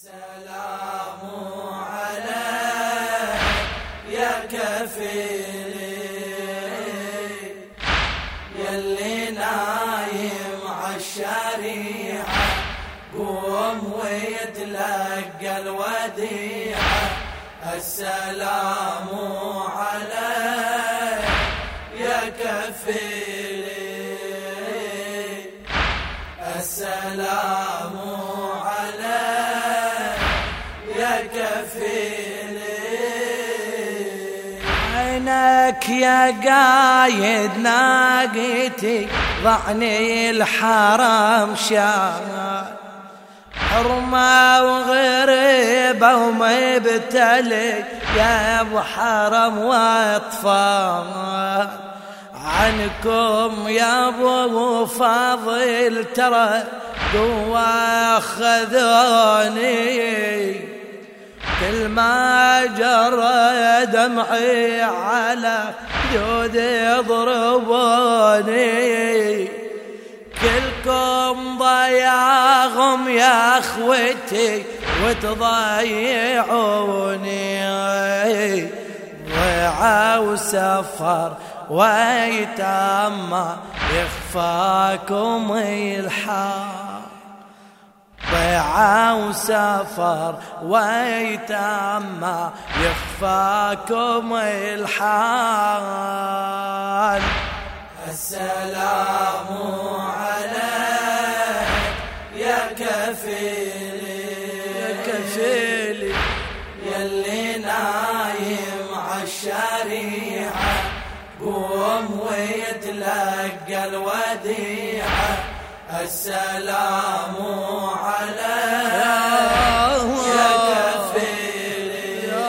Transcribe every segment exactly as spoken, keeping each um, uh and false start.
السلام عليك يا كفيلي يلي نايم عالشريعة، قوم ويتلقى الوديعة. السلام عليك يا كفيلي، السلام عليك يا كفيلي. عينك يا قايد ناقتي ضعني الحرم شان، حرمة وغريبة ومبتلي يا ابو حرم واطفال. عنكم يا ابو فاضل ترى قوة خذوني، كل ما جرى دمعي على خدود يضربوني. كلكم ضياغم يا اخوتي وتضيعوني، ضيعة وسفر ويتامى يخفاكم الحال. ضيعة وسفر ويتامى يخفاكم الحال. السلام عليك يا كفيلي، يا كفيلي يلي نايم عالشريعة، قوم ويتلقى الوديعة. السلام عليك يا كفيلي،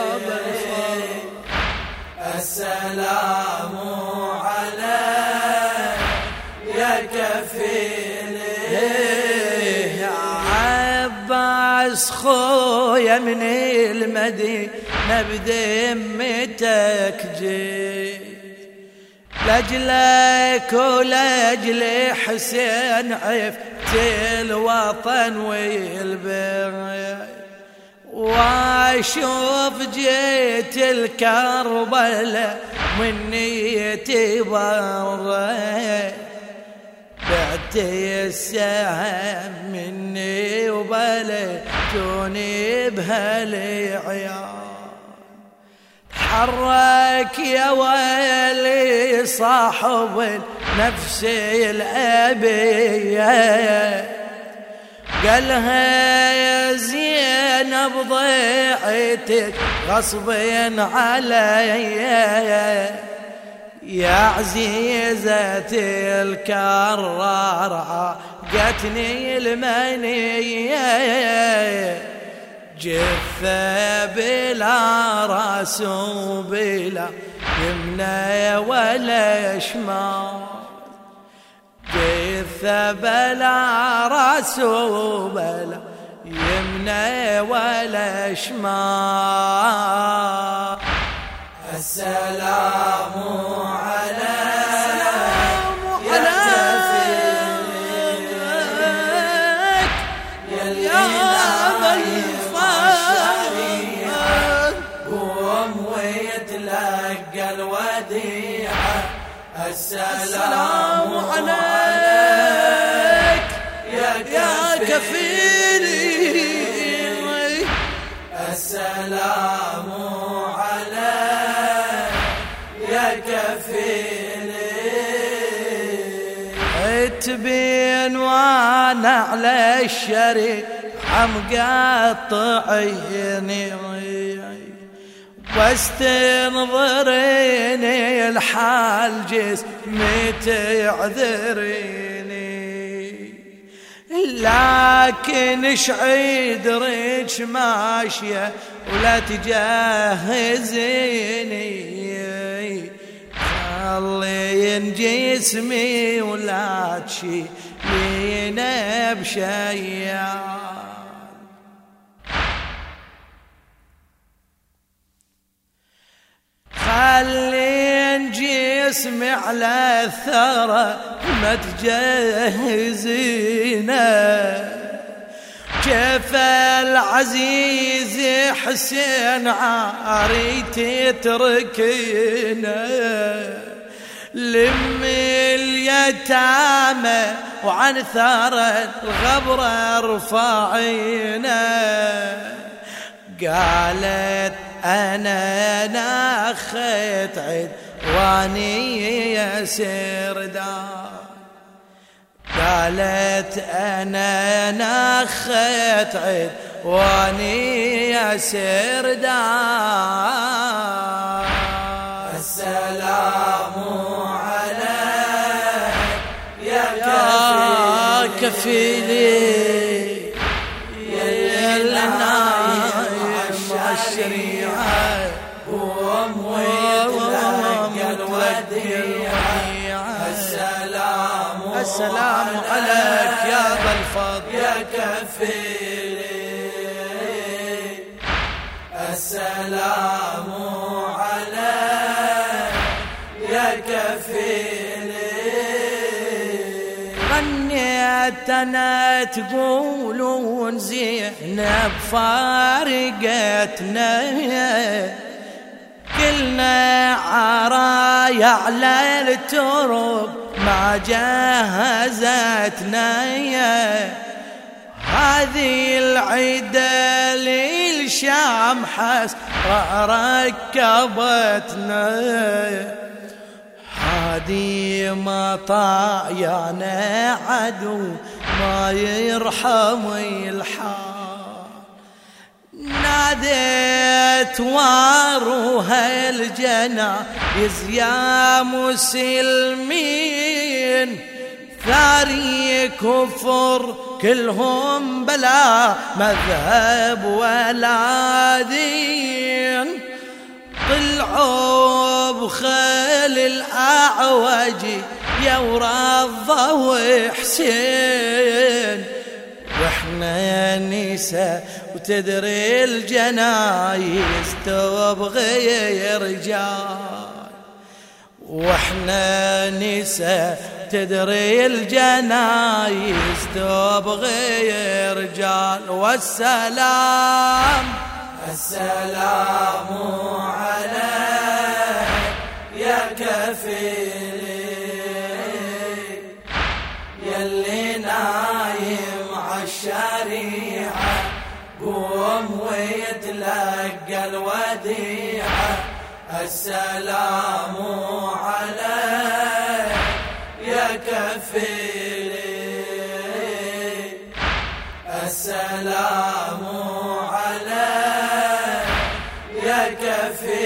السلام عليك يا كفيلي. يا عباس خويا من المدينة بدمتك جيت، لاجلك ولاجل حسين عفت الوطن والبيت. واشوف جيت الكربلاء من نيتي بريت، بعت السهم مني وبليتوني بهالعيال. تحرك يا ويلي صاحب نفس الأبية، قالها يا زينب ضيعتك غصبين علي، يا عزيزة الكرار قتني المنية. جثة بلا راس وبلا يمنى ولا شمال، جثة بلا راس وبلا يمنى ولا شمال. السلام عليك يا كفيلي يلي نايم عالشريعة، قوم ويتلقى الوديعة. السلام عليك يا كفيلي، السلام عليك يا كفيلي. تبين وانا على الشريك عم قاطعيني، بس تنظريني الحال جسمي تعذريني. لكن شعيد ريش ماشية ولا تجهزيني، خلين جسمي ولا تشيليني بشيال. خلين جسمي على الثرى ما تجهزينه، كيف العزيز حسين عاري تتركنا، لم اليتامى وعن ثار الغبر ارفعينا. قالت انا ناخت عيد واني يا سردان، قالت انا ناخت عيد واني يا سردان. السلام عليك يا كفيلي يا النايم الشريعة قوم ويتلقى الوديعة. السلام السلام عليك يا ذا الفضل يا كفيلي، السلام عليك يا كفيلي. غنيت انا تقولون زينب فارقتنا، كلنا عرايا على الترب ما جهزتنا. هذه العيدة للشام حسرة ركبتنا، هذه مطايانا عدو ما يرحم الحال. ناديت واروها الجنايز يا مسلمين، ثاري كفر كلهم بلا مذهب ولا دين. طلعوا بخيل الأعوج يا ورضا وحسين، واحنا نساء وتدري الجنايز تبغي رجال، واحنا نساء تدري الجنايز تبغي رجال. والسلام السلام عليك يا كفيلي، يلي نايم عالشريعة قوم ويتلقى الوديعة. السلام عليك يا كفيلي، السلام عليك يا كفيلي.